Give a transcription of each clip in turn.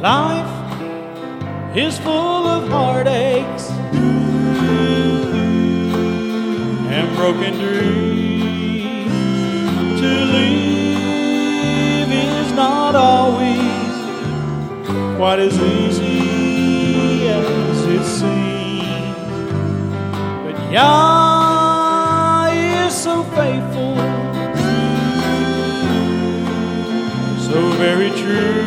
Life is full of heartaches and broken dreams. To live is not always quite as easy as it seems. But Yah is so faithful, so very true.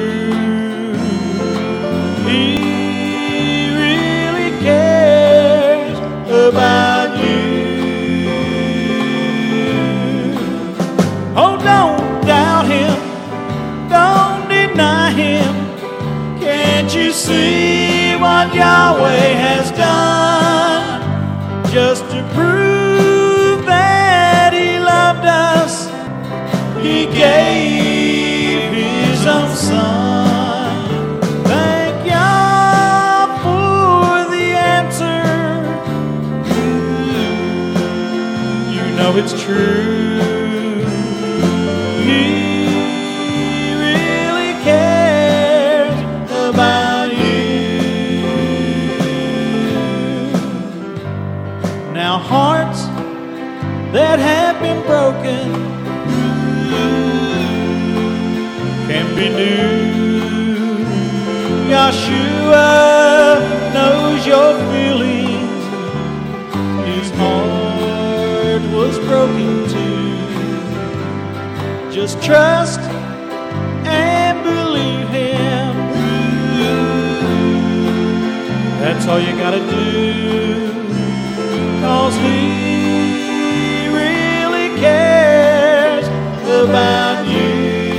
He really cares about you. Oh, don't doubt him, don't deny him. Can't you see what Yahweh has done? Just to prove that he loved us, he gave his own son. Thank Yah for the answer. You know it's true. He really cares about you. Now hearts that have been broken can be new. Yeshua knows your feelings. His heart was broken too. Just trust and believe him. That's all you gotta do. 'Cause he really cares about you.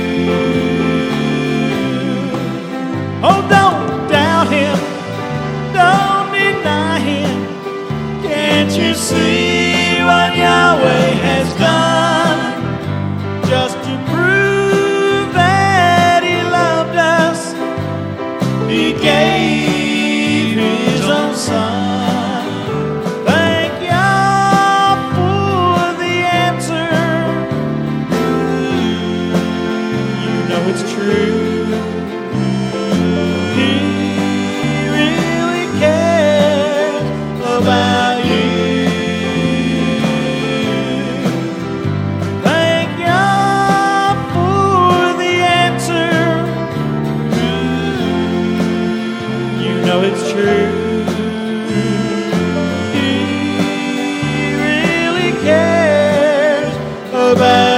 Oh, don't doubt him, don't deny him. Can't you see what Yahweh has done? Just to prove that he loved us, he gave his own son. Thank Yah for the answer. You know it's true. He really cares about you. Thank Yah for the answer. You know it's true. He really cares about